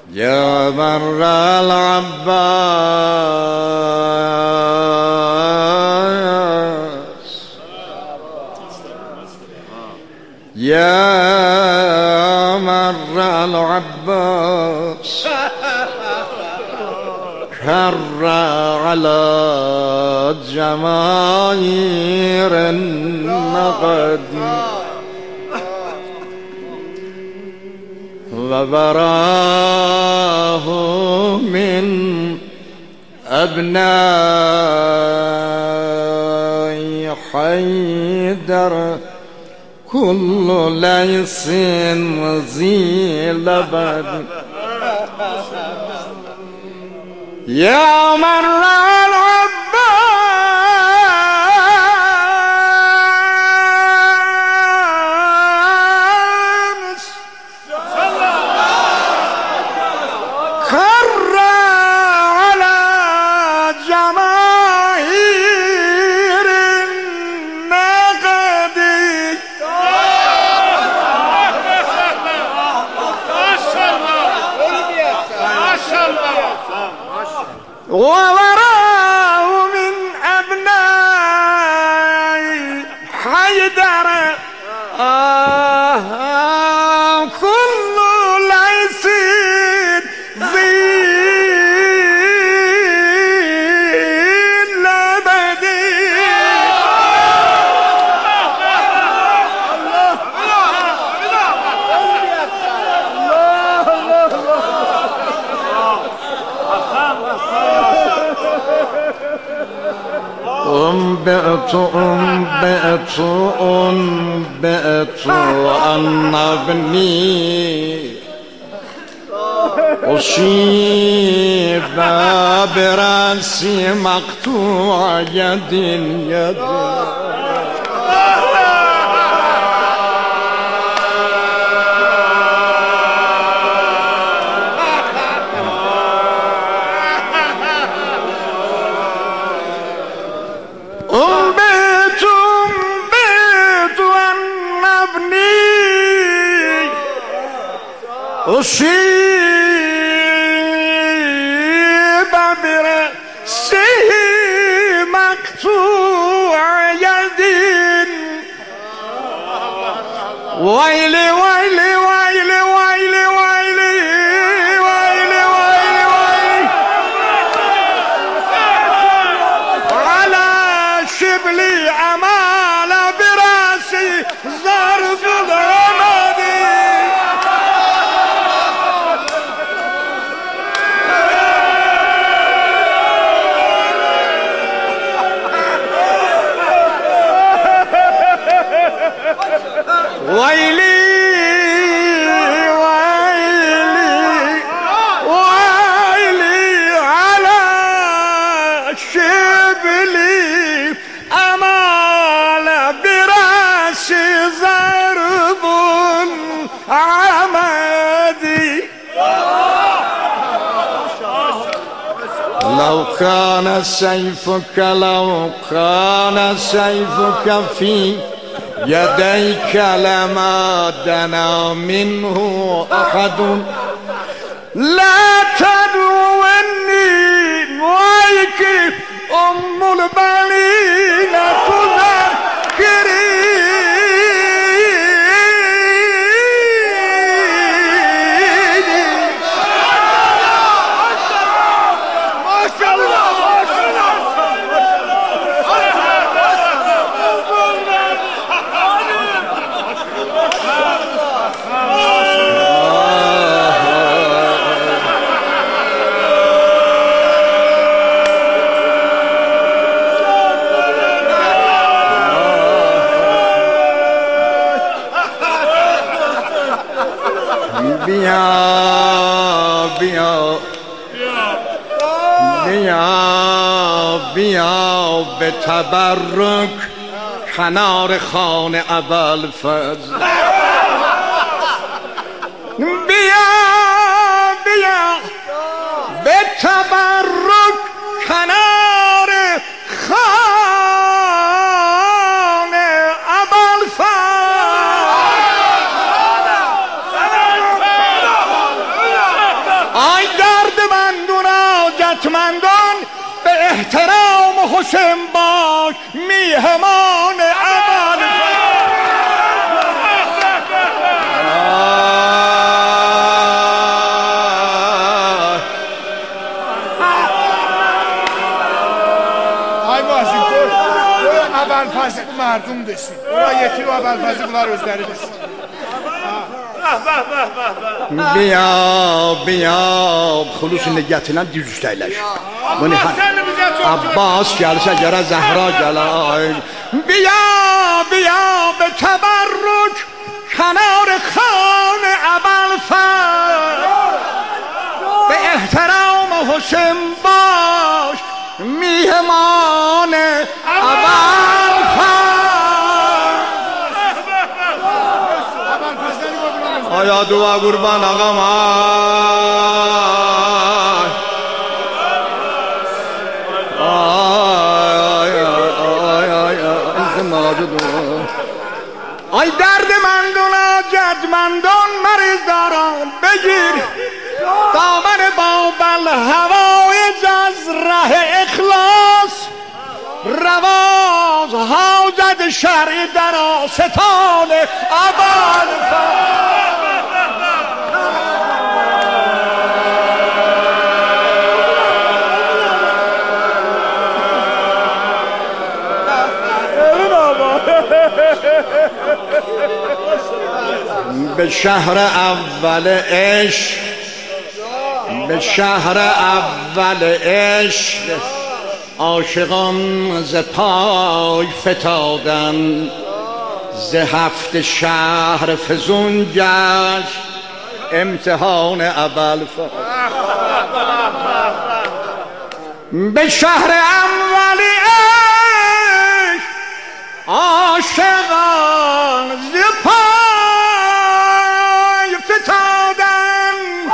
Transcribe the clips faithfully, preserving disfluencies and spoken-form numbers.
يا بر العباس يا مر العباس كر على جماهير النقد وبراه من أبناء حيدر كل ليس ذي لبد يا مر العباس كر على جماهير النقد ووراه من أبناء حيدر آه كل ليس ذي لبد أنبئت أنبئت أنبئت أن ابني أصيب برأس مقطوع يد يد أنبئت أنبئت أن ابني أصيب برأسه مقطوع يد ويلي ويلي ويلي ويلي ويلي ويلي ويلي ويلي على شبلي أمال براسي ظرف الرمد ويلي ويلي ويلي على شبلي أمال براسي ضرب عمدي لو كان سيفك لو كان سيفك في يديك لما دنا منه أحد لا تدعوني ويك أم البنين تذكري ما شاء الله بیا بیا بیا بیا به تبرک کنار خانه ابوالفضل بیا بیا به تبرک کنار خانه ابوالفضل آی دردمندون حاجتمندان به احترام حسین باش میهمان اول Ay Muhsin koy اول فضل مردم desin. Ora yetir o اول فضل bunlar özləri desin. بیا بیا خلوص نگهتنم دیز üstəyləş Abbas gəlsə görə Zəhra gəlay بیا بیا به تبرک کنار خان ابوالفضل به احترام حسین باش میهمان ابوالفضل آیا دعا قربان آقام آی آی آی آی درد مندون حاجتمندان مریض داران بگیر دامن بابل هوایج از ره اخلاص رواز حاجت شرعی در آستان ابوالفضل به شهر اول عشق به شهر اول عشق عاشقان ز پای فتادن ز هفت شهر فزون گشت امتحان ابوالفضل به شهر اول عشق عاشقان ز پای فتادن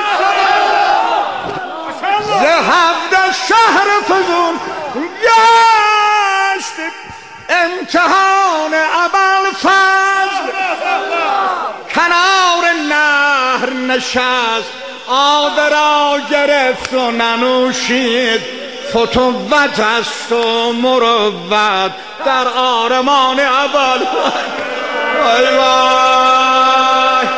ز هفت شهر فزون گشت امتحان ابوالفضل کنار نهر نشست آب را گرفت و ننوشید فتوت است و مروت در آرمان ابوالفضل وای وای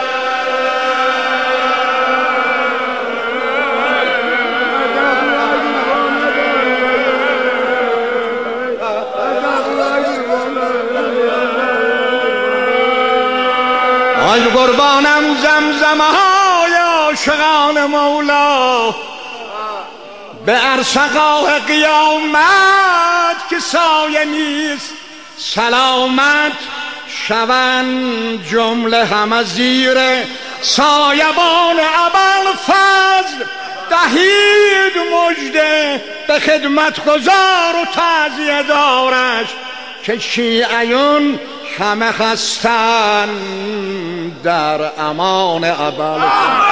آی قربانم زمزمه های عاشقان مولا به ارسقاه قیامت که سایه نیست سلامت شوند جمله همه زیر سایبان ابوالفضل دهید مژده به خدمت گزار و تعزیه دارش که شیعیون همه خستن در امان ابوالفضل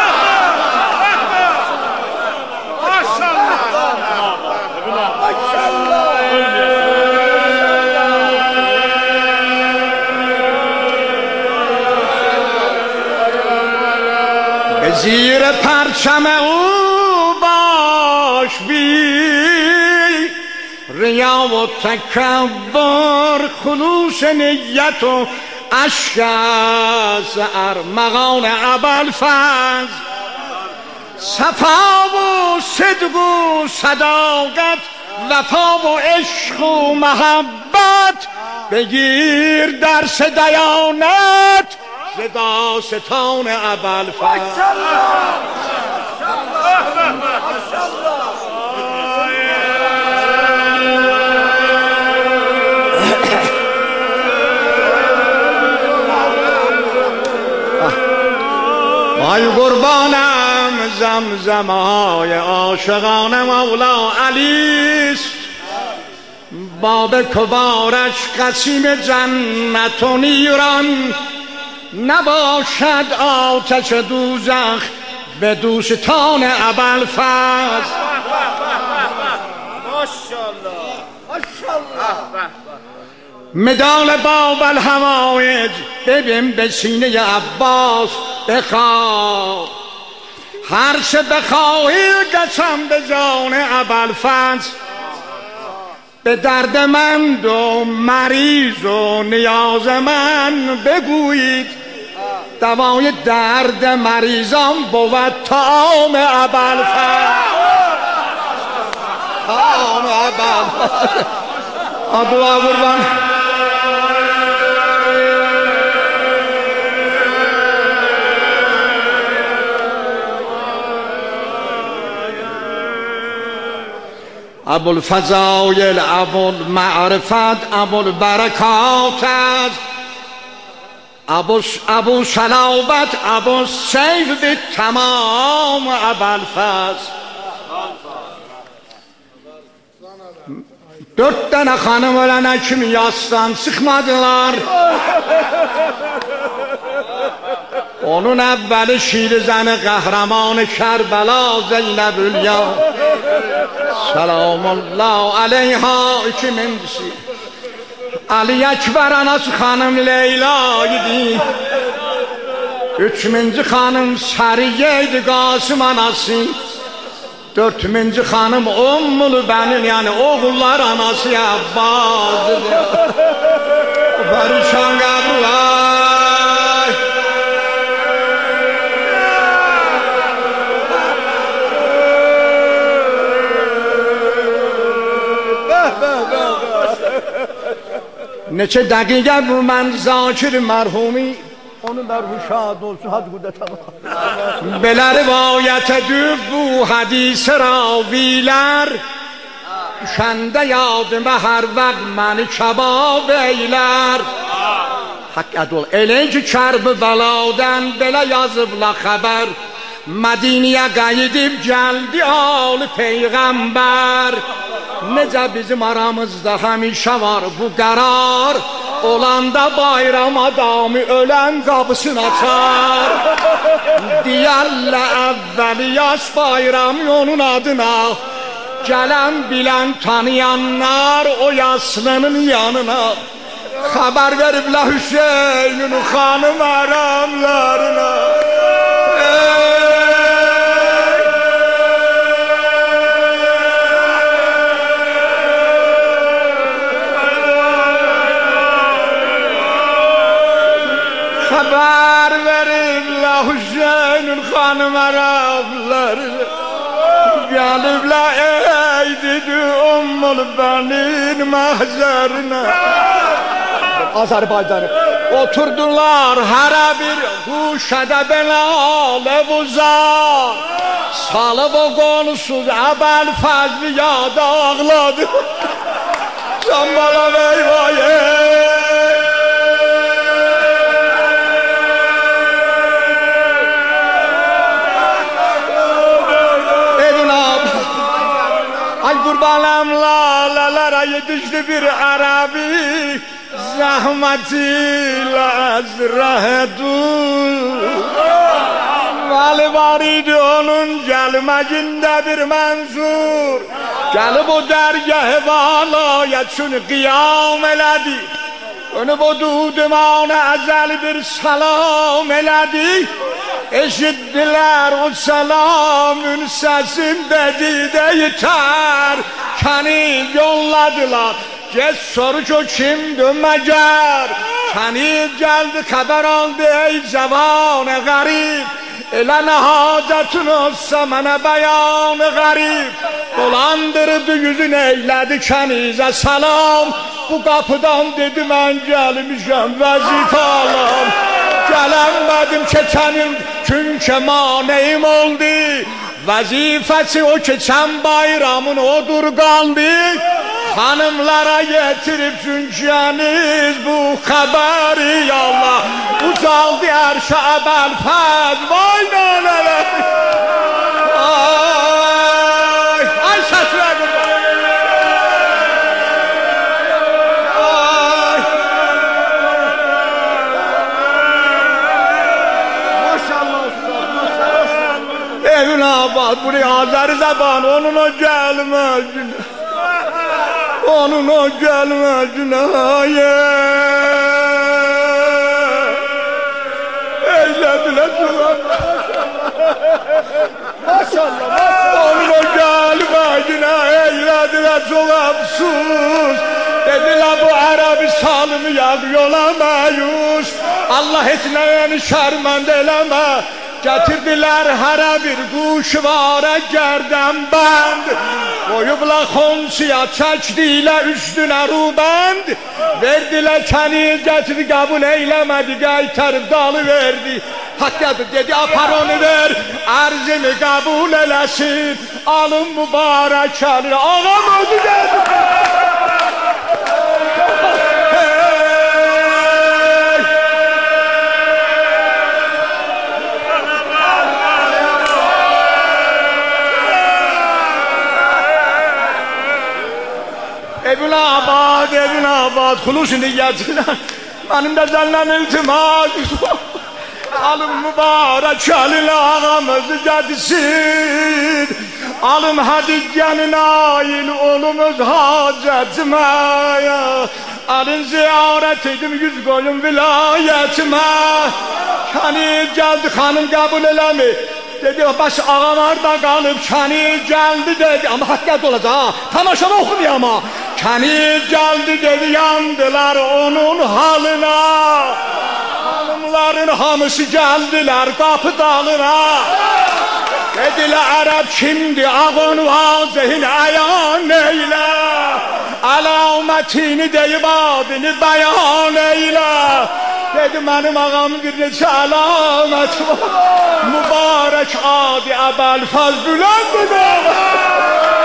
به زیر پرچم او باش بی ریا و تکبر خلوص نیت و اشک از ارمغان ابوالفضل صفا و صدق و صداقت وفا و عشق و محبت بگیر درس دیانت ز داستان ابوالفضل آی قربانم زمزمه های عاشقان مولا علیست باب کبارش قسیم جنت و نیران نباشد آتش دوزخ به دوستان ابوالفضل ماشاءالله ماشاءالله مدال باب الهوایج ببین به سینه عباس بخواب هر چه بخواهی گشم به جان ابوالفضل به درد من و مریض و نیاز من بگویید دوای درد مریضان بود طعام ابوالفضل طعام ابوالفضل دعا قربان ابوالفضایل ابوالمعرفت ابوالبرکات است ابو ابو صلابت ابو سیف به تمام ابوالفضل dört tane hanım ölene kimi yastan sıkmadılar. Onun evveli şirizəni qəhrəmanı Kərbəla Zeynəbülya Selamullah aleyha iki mendisi Ali Ekber anası hanım Leyla idi. Üçüncü hanım Sariye idi Qasım anası. Dörtüncü hanım Ummul Benin yani oğullar anası Abbas'ıdır. Barışan Gabriel neçə dəqiqə bu mən Zakir mərhumi onun mərhu şad olsun hadi qudret Allah belə rivayət edib bu hadis ravilər düşəndə yadıma hər vaxt məni kebab eylər haqqət ol elə ki Kərbəladan belə yazıbla xəbər Mədiniyə qayıdıb gəldi ali peyğəmbər necə bizim aramızda həmişə var bu qərar olanda bayram adamı ölən qapısını açar deyərlə əvvəli yaş bayramı onun adına gələn bilən tanıyanlar o yaslının yanına xəbər veriblə Hüseynin xanım əramlarına xəbər veriblə Hüseynin xanım ərəbləri gəliblə eydidi Ummul Benin məhzərinə Azərbaycanı oturdular hərə bir huşədə belələ buzar salıb o qonusuz Əbəlfəzli yada ağladı can bala veyvaye Qurbanım lalalara yetişdi bir Arabi zahmetiyle azrahedu Vali var idi onun gelmecinde bir mensur Gelip o dergah-ı valaya çünkü kıyam eledi Onu bu dudumana ezel bir salam eledi Eşittiler o selamın sesinde de yeter Kəni yolladılar Geç soruç o kimdi məgər Kəni geldi xəbər aldı ey cavan-ı qarib Elə nə hacətin olsa mənə bəyan-ı qarib Dolandırdı yüzün eylədi kənizə salam Bu qapıdan dedi mən gəlmişəm vəzifə alam Gələnmədim keçənim çünkü maneyim oldu Vazifesi o keçən bayramın odur qaldı Hanımlara getirip çünküniz bu xəbəri Allah Ucaldı ərşə Əbəlfəz Vay nalələr Ay, ay səslə qurban Evin abad, buraya Azeri zaban, onun o gelmez günah. Onun o gelmez günah. Eylediler sular. Maşallah, maşallah. Onu qalbına eylədilər çox əfsus. Dedilər bu Ərəbi salmayaq yola məyus. Allah heç nəyəni şərmənd eləmə. Gətirdilər hərə bir quşvara gərdən bənd. Qoyublar xonsiya çəkdilər üstünə rubənd. Verdilər kəniz gətirdi qəbul eyləmədi. Qaytarıb dalı verdi. Haqqadır dedi apar onu ver. Ərzimi qəbul eləsin. Alın mübarək əlir. Ağam özü gəldi. Evin abad, evin abad, xulus niyyətlər. Mənim də zəlləm iltimas. Alım mübarək əlin ağamızı gətirsin. Alım hədiyyənin ayın olumuz hacətimə. Alın ziyarət edim yüz qoyun vilayətimə. Kəniz gəldi xanım qəbul eləmi. Dedi baş ağam harda qalıb, kəniz gəldi dedi. Amma haqqət olacaq ha, tamaşanı oxumuyor ama. Kəniz gəldi dedi, yandılar onun halına. Hanımların hamısı gəldilər qapı dalına. Dedilər Ərəb kimdir, ağın vazihini əyan eylə. Əlamətini deyib adını bəyan eylə. Dedi mənim ağamın bir neçə əlamət var. Mübarək adi Əbəlfəz Büləndir ağam.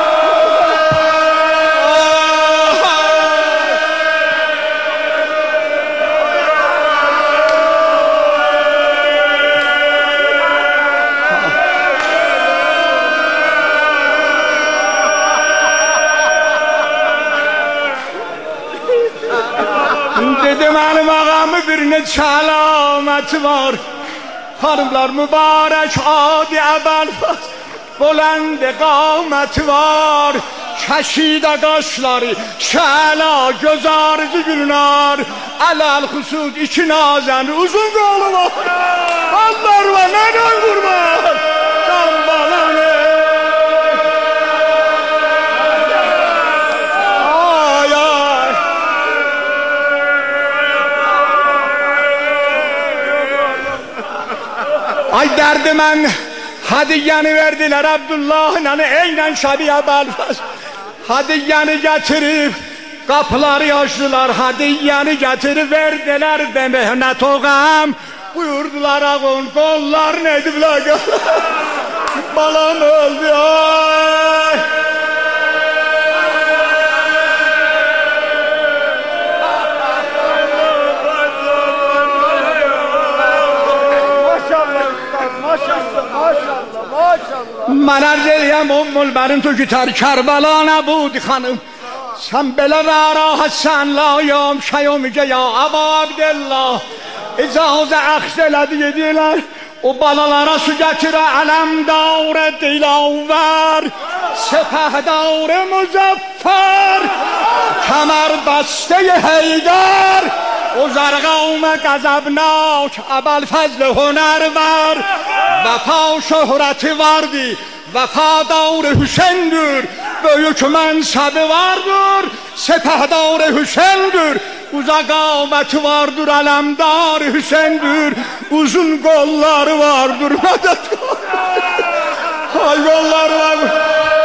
Dedi mənim ağamın bir neçə əlaməti var. Hanımlar mübarək adi Əbəlfəz Bolənd qaməti var. Kəşidə qaşları şəla göz arızı gülnar. Ələl xüsus iki nazən uzun qolu var. Allah var nədən qurban can balanı. Ay derdi mən hadiyyəni verdilər Abdullah'la eynən Şəbi Əbəlfəz. Hadiyyəni gətirib qapıları açdılar. Hadiyyəni gətirib verdilər be mehnət oğam. Buyurdular ağın qollarını ediblər. Balam öldü ay. Mən ərz eləyəm Ummul Bərin tu gitar Kərbəla nəbudi xanım. Sən belə narahatsən layam şeyo müge ya Əba Abdillah. İcazə əxz elədi yedilər. O balalara su gətirə ələmdar dilavər. Səpəhdar müzəffər. Kəmər bəstə Heydər. O zərqavm qəzəbnak Əbəlfəzl hünər var. Vəfa şöhrəti vardı. Vəfadar Hüseyindir. Böyük mənsəbi vardır. Səpəhdar Hüseyindir. Uzaq qaməti vardır. Ələmdar Hüseyindir. Uzun qolları vardır. Mədət ay qolları vardır.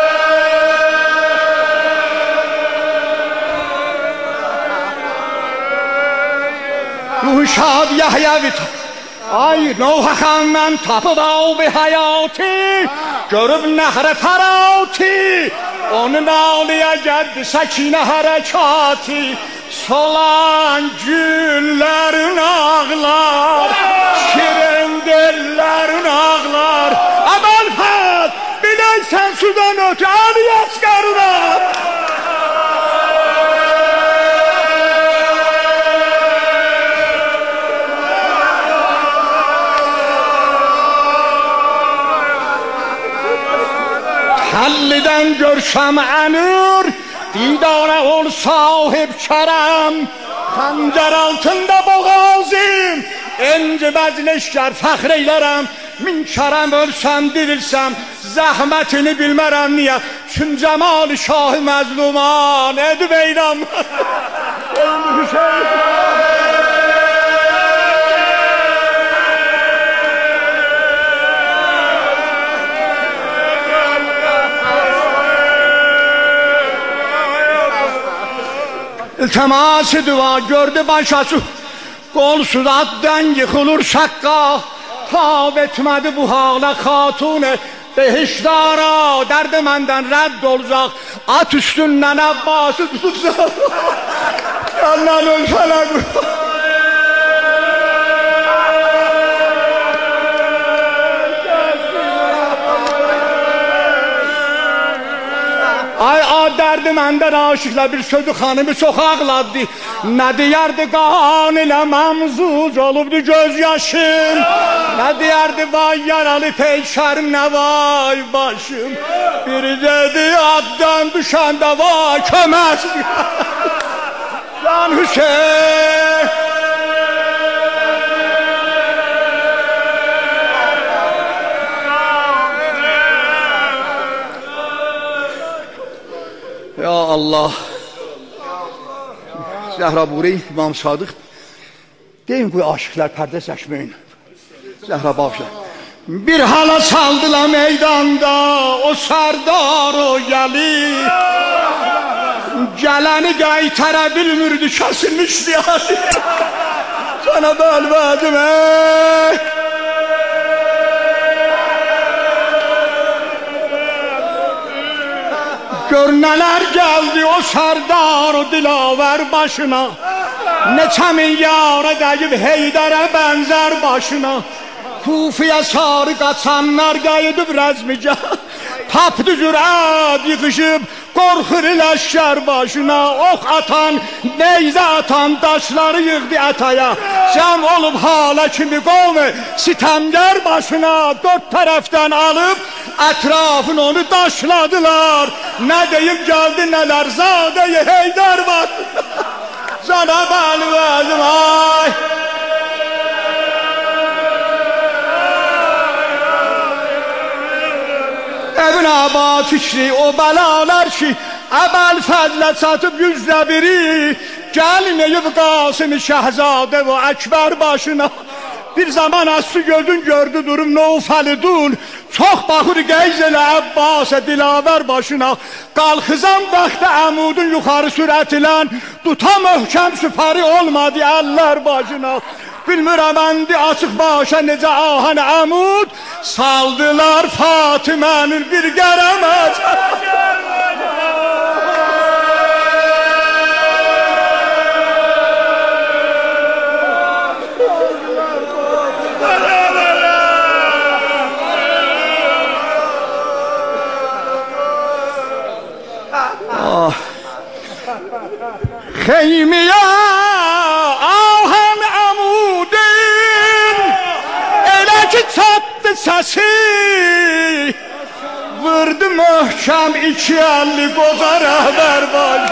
Şad Yahya'vit ay Nuh'an mən tapıb av bir hayatı. Görüb nəhrə tərati. Onun ağlıya gəldi səkinə hərəkatı. Solan güllərin ağlar. Şirin dillərin ağlar. Əbəlfəz biləysən sudan ötü Ali Əsgərun ağlar. Hallidən görsəm ənür, didara ol sahib kərəm. Xəncər altında boğazım, enci bəzleşkər fəxr eylərəm. min kərəm ölsəm dirilsəm, zəhmətini bilmərəm niyə, çün cəmal-i şah-ı məzluman edib eyləm. İltiması dua gördü başası, kolsuz addan yıkılır şakka, tab etmedi bu hala hatune, behişdara derdi menden redd olacak, at üstünden Abbas'ı tutacak. Yandan ölfelek. Ay a derdi məndən aşıqla bir sözü xanımı çox ağladı. Nə deyərdi qan ilə məmzuz olubdu göz yaşım. Nə deyərdi vay yaralı peykərim nə vay başım. Biri dedi addan düşəndə vay kömək. Can Hüseyin. Ya Allah. Zəhra Buri, İmam Sadıq. Deyin qoy aşıqlar pərdə çəkməyin. Zəhra bağışla. Bir hala saldılar meydanda, o sərdar o gəlir. Gələni qaytara bilmirdi, kəsilmişdi hali. Sana bölmədim ey. Gör nələr gəldi o sərdar o dilavər başına. Neçə milyara dəyib Heydərə bənzər başına. Kufiyə sarı qaçanlar qayıdıb rəzmigah. Tapdı cürət yıxışıb qorxur ləşkər başına. Ox atan, neyzə atan daşları yığdı ətaya. Cəm olub hala kimi qovmu sitəmgər başına. Dörd tərəfdən alıb ətrafın onu daşladılar. Nə deyib gəldi nələr zadə-i Heydər var. Cana bəlvəzim ay. Evin abad fikri o bəlalar ki, əbəl fəzlə çatıb yüzlə biri. Gəlməyib Qasım-ı Şəhzadə və Əkbər başına. Bir zaman aslı gözün gördü durum Novfəlidun. Çox baxır qeyz elə Əbbas-ə dilavər başına. Qalxızan vaxtda əmudun yuxarı sürətilən, tuta möhkəm süpari olmadı əllər başına. Bilmirəm əndi açıq başa necə ahən əmud, saldılar Fatimənin bir qərəməz. Xeymiyə ahən əmudin, elə ki çatdı səsi, vurdu möhkəm iki əlli qoza rəhbər baş.